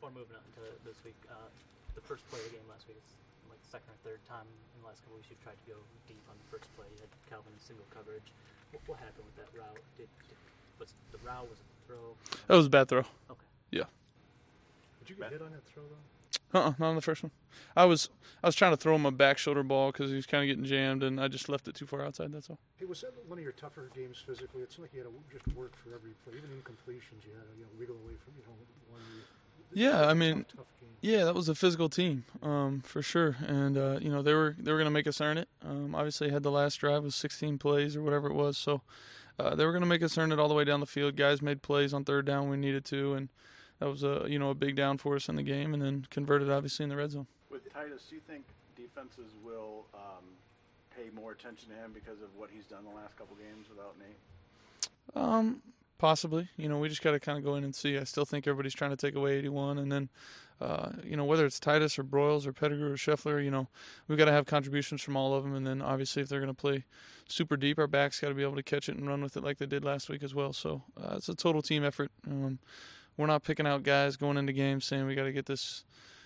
before moving on to this week, the first play of the game last week, it's like the second or third time in the last couple weeks you've tried to go deep on the first play. You had Calvin in single coverage. What happened with that route? Was it the route? Was it the throw? That was a bad throw. Okay. Yeah. Did you get hit on that throw, though? Not on the first one. I was trying to throw him a back shoulder ball because he was kind of getting jammed, and I just left it too far outside. That's all. Hey, was that one of your tougher games physically? It seemed like you had to just work for every play, even incompletions. You had to wiggle away from one. Yeah, I mean, tough game. yeah, that was a physical team for sure, and they were going to make us earn it. Obviously, had the last drive was 16 plays or whatever it was, so they were going to make us earn it all the way down the field. Guys made plays on third down when we needed to, and that was a big down for us in the game, and then converted obviously in the red zone. With Titus, do you think defenses will pay more attention to him because of what he's done the last couple games without Nate? Possibly. We just got to kind of go in and see. I still think everybody's trying to take away 81, and then whether it's Titus or Broyles or Pettigrew or Scheffler, we've got to have contributions from all of them, and then obviously if they're going to play super deep, our backs got to be able to catch it and run with it like they did last week as well. So it's a total team effort. We're not picking out guys going into games saying we got to get this,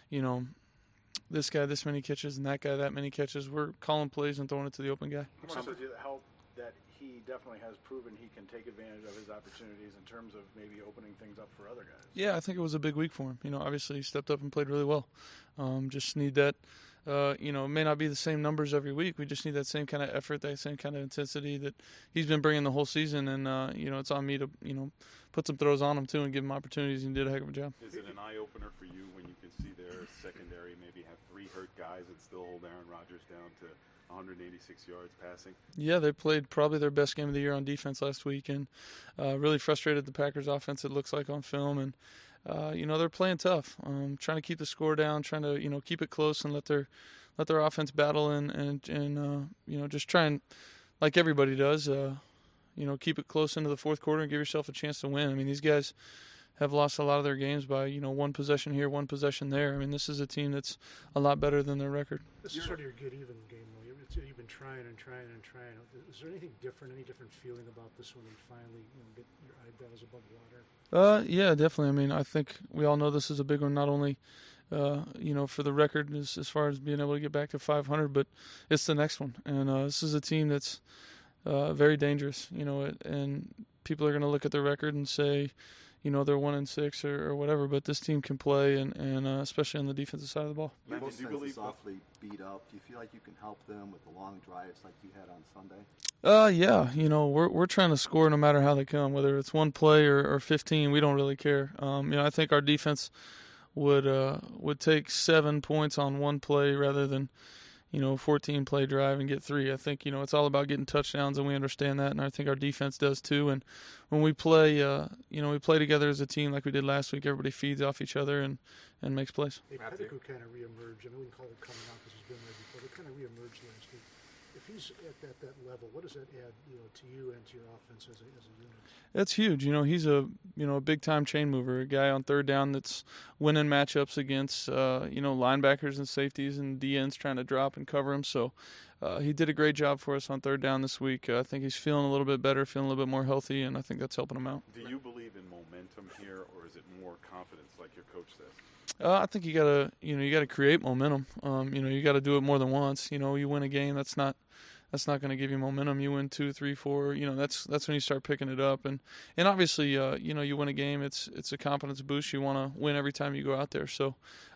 this guy this many catches and that guy that many catches. We're calling plays and throwing it to the open guy. How much does it help that he definitely has proven he can take advantage of his opportunities in terms of maybe opening things up for other guys? Yeah, I think it was a big week for him. Obviously he stepped up and played really well. Just need that. It may not be the same numbers every week. We just need that same kind of effort, that same kind of intensity that he's been bringing the whole season. And, it's on me to, put some throws on him, too, and give him opportunities. And he did a heck of a job. Is it an eye-opener for you when you can see their secondary maybe have 3 hurt guys and still hold Aaron Rodgers down to 186 yards passing? Yeah, they played probably their best game of the year on defense last week and really frustrated the Packers offense, it looks like, on film. And, they're playing tough, trying to keep the score down, trying to, keep it close and let their offense battle and just try and, like everybody does, keep it close into the fourth quarter and give yourself a chance to win. I mean, these guys have lost a lot of their games by, one possession here, one possession there. I mean, this is a team that's a lot better than their record. This is sort of your get-even game, though. You've been trying and trying and trying. Is there anything different, any different feeling about this when you finally get your eyebrows above water? Yeah, definitely. I mean, I think we all know this is a big one, not only, for the record as far as being able to get back to 500, but it's the next one. And this is a team that's very dangerous, and people are going to look at their record and say, they're 1-6 or whatever, but this team can play, and especially on the defensive side of the ball. Defense is awfully beat up. Do you feel like you can help them with the long drives like you had on Sunday? Yeah. We're trying to score no matter how they come, whether it's one play or 15. We don't really care. I think our defense would take 7 points on one play rather than 14-play drive and get 3. I think, it's all about getting touchdowns, and we understand that, and I think our defense does too. And when we play, we play together as a team like we did last week, everybody feeds off each other and makes plays. Hey, Pettigrew kind of reemerged. I mean, we can call it coming out because he's been there before, but kind of reemerged last week. If he's at that level, what does that add, to you and to your offense as a unit? That's huge. He's a big-time chain mover, a guy on third down that's winning matchups against, linebackers and safeties and DNs trying to drop and cover him. So he did a great job for us on third down this week. I think he's feeling a little bit better, feeling a little bit more healthy, and I think that's helping him out. Do you believe in momentum here, or is it more confidence like your coach says? I think you gotta create momentum. You gotta do it more than once. You win a game, that's not going to give you momentum. You win 2, 3, 4. That's when you start picking it up. And obviously, you win a game. It's a confidence boost. You want to win every time you go out there. So,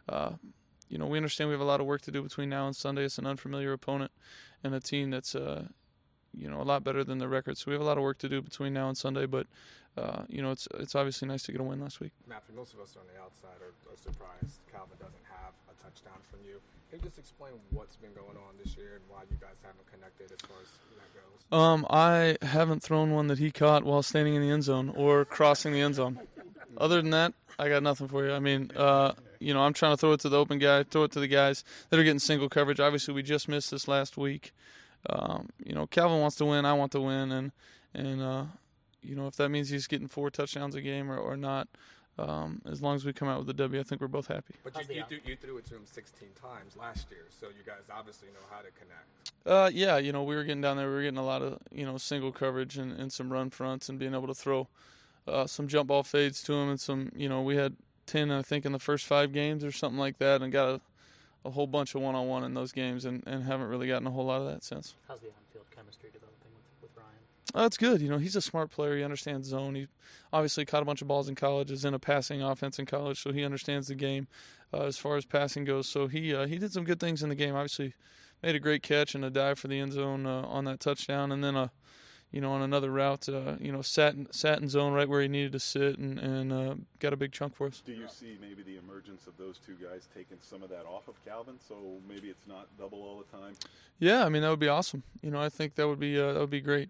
we understand we have a lot of work to do between now and Sunday. It's an unfamiliar opponent and a team that's a lot better than the record. So we have a lot of work to do between now and Sunday. But it's obviously nice to get a win last week. Matthew, most of us on the outside are surprised Calvin doesn't have a touchdown from you. Can you just explain what's been going on this year and why you guys haven't connected as far as that goes? I haven't thrown one that he caught while standing in the end zone or crossing the end zone. Other than that, I got nothing for you. I mean, I'm trying to throw it to the open guy, throw it to the guys that are getting single coverage. Obviously, we just missed this last week. Calvin wants to win. I want to win. And if that means he's getting 4 touchdowns a game or not, as long as we come out with a W, I think we're both happy. But you threw it to him 16 times last year, so you guys obviously know how to connect. Yeah, we were getting down there. We were getting a lot of, single coverage and some run fronts and being able to throw some jump ball fades to him and some, we had 10, I think, in the first 5 games or something like that, and got a whole bunch of one-on-one in those games, and haven't really gotten a whole lot of that since. How's the on-field chemistry developing with Ryan? It's good. He's a smart player. He understands zone. He obviously caught a bunch of balls in college, is in a passing offense in college, so he understands the game as far as passing goes. So he did some good things in the game. Obviously made a great catch and a dive for the end zone on that touchdown, and then on another route, sat in zone right where he needed to sit and got a big chunk for us. Do you see maybe the emergence of those two guys taking some of that off of Calvin, so maybe it's not double all the time? Yeah, I mean, that would be awesome. I think that would be great.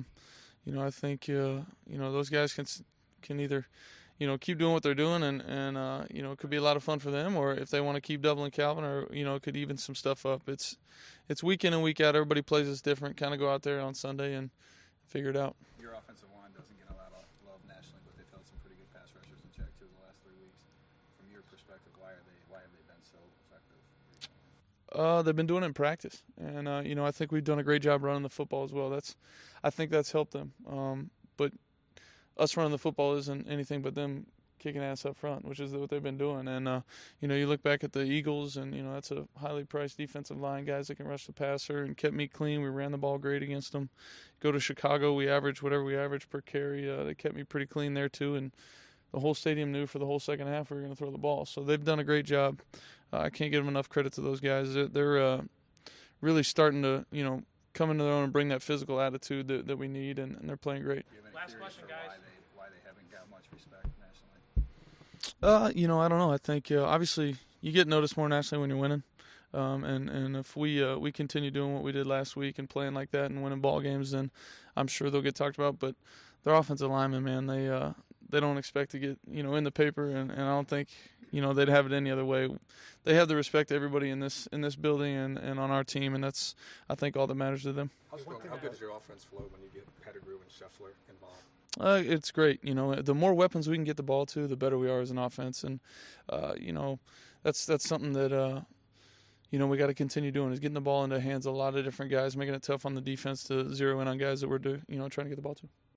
I think those guys can either keep doing what they're doing and it could be a lot of fun for them, or if they want to keep doubling Calvin, or it could even some stuff up. It's week in and week out. Everybody plays us different. Kind of go out there on Sunday and figure it out. Your offensive line doesn't get a lot of love nationally, but they've held some pretty good pass rushers in check too the last 3 weeks. From your perspective, why have they been so effective? They've been doing it in practice, and I think we've done a great job running the football as well. I think that's helped them. But us running the football isn't anything but them kicking ass up front, which is what they've been doing. And you look back at the Eagles, and that's a highly priced defensive line, guys that can rush the passer, and kept me clean. We ran the ball great against them. Go to Chicago, we averaged whatever we averaged per carry. They kept me pretty clean there too, and the whole stadium knew for the whole second half we were going to throw the ball. So they've done a great job. I can't give them enough credit to those guys. They're really starting to come into their own and bring that physical attitude that we need, and they're playing great. Last question, guys. Why they haven't got much respect nationally? I don't know. I think obviously you get noticed more nationally when you're winning, and if we continue doing what we did last week and playing like that and winning ball games, then I'm sure they'll get talked about. But their offensive linemen, man, they don't expect to get in the paper, and I don't think they'd have it any other way. They have the respect to everybody in this building and on our team, and that's, I think, all that matters to them. How good does your offense flow when you get Pettigrew and Scheffler involved? It's great. The more weapons we can get the ball to, the better we are as an offense, and that's something that we got to continue doing, is getting the ball into the hands of a lot of different guys, making it tough on the defense to zero in on guys that we're trying to get the ball to.